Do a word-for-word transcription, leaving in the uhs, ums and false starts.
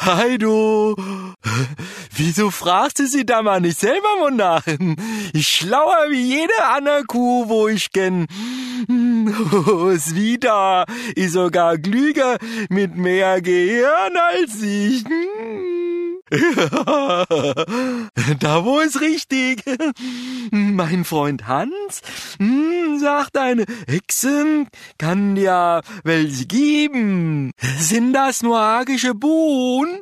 Hi du, wieso fragst du sie da mal nicht selber mal nach? Ich schlauer wie jede andere Kuh, wo ich kenn. Es wieder ist sogar klüger mit mehr Gehirn als ich. Da wo ist richtig. Mein Freund Hans sagt, eine Hexe kann ja welche geben. Sind das nur magische Buhn?